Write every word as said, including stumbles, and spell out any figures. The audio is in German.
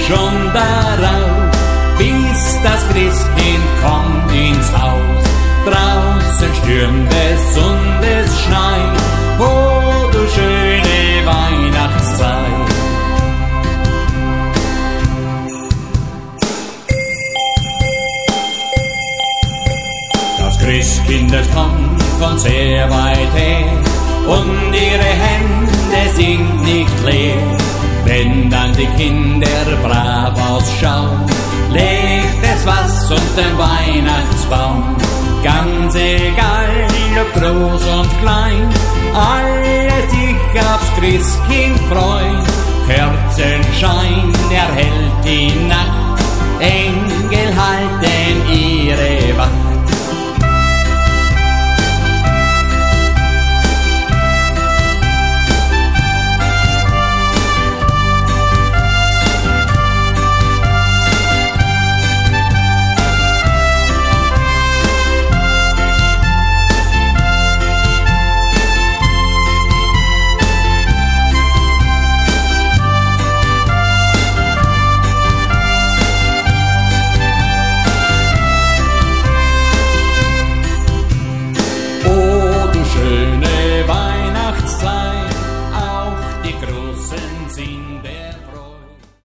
schon darauf, bis das Christkind kommt ins Haus. Draußen stürmt es und es schneit, oh du schöne Weihnachtszeit. Das Christkind, es kommt von sehr weit her und ihre Hände sind nicht leer. Wenn dann die Kinder brav ausschauen, legt es was unter den Weihnachtsbaum. Ganz egal, ob groß und klein, alle sich aufs Christkind freuen. Kerzenschein erhellt